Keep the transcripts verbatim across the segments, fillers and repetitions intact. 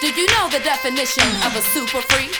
you know the definition of a super freak?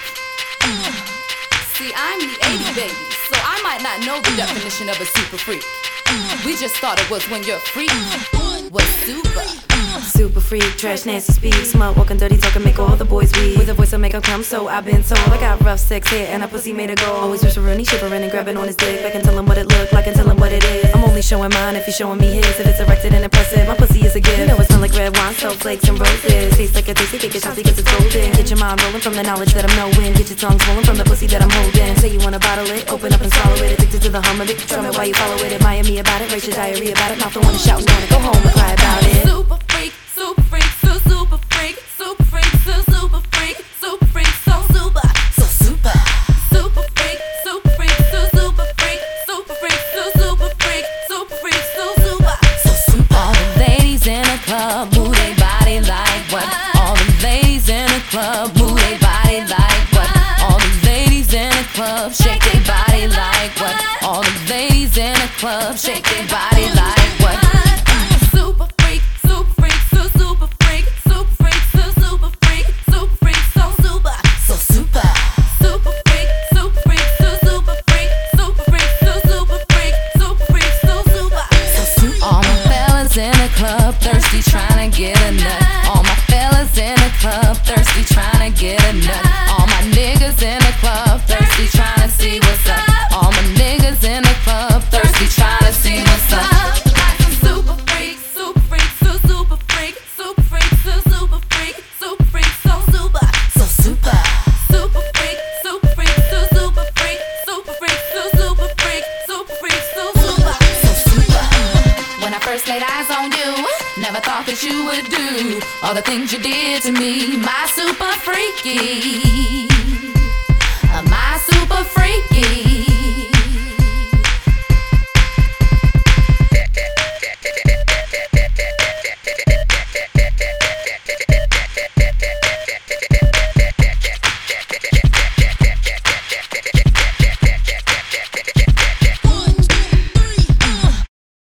See, I'm the eighties baby, so I might not know the definition of a super freak. We just thought it was when your freak was super. Super freak, trash, nasty speed, smut, walking dirty, talking, make all the boys weak. With a voice, I'll make 'em come, so I've been told. I got rough sex hair and a pussy made of gold. Always wish for Rooney, shivering and grabbing on his dick. I can tell him what it look like and tell him what it is. I'm only showing mine if he's showing me his. If it's erected and impressive, my pussy is a gift. You know it smell like red wine, salt flakes and roses. Tastes like a tasty cake, it's shotsy cause it's golden. Get your mind rolling from the knowledge that I'm knowing. Get your tongue swollen from the pussy that I'm holding. Say you wanna bottle it, open up and swallow it. Addicted to the hum of it, drum it while you follow it. Admire me about it, rate your diarrhea about it. Mouth the one to shout and wanna go home and cry about it. Super freak, super freak, so super freak, super freak, so super freak, super freak, so super, so super, super freak, super freak, so super freak, super freak, so super freak, super freak, so super, so super. All the ladies in the club move their body like what? All the ladies in the club move their body like what? All the ladies in the club shake their body like what? All the ladies in the club shake their body like what? Super freak, super freak, so super freak, super freak, so super freak, super freak, so super, so super, super freak, super freak, so super freak, super freak, so super freak, super freak, so super, so super. All my fellas in the club thirsty trying to get a nut. All my fellas in the club thirsty trying to get a nut. All my niggas in the club thirsty trying to see what's up. All my niggas in the club thirsty trying to see what's up. Super freak, super freak, so super freak, super freak, so super freak, super freak, so super, so super, super freak, super freak, so super freak, super freak, so super freak, super freak, so super, so super. When I first laid eyes on you, never thought that you would do all the things you did to me, my super freaky.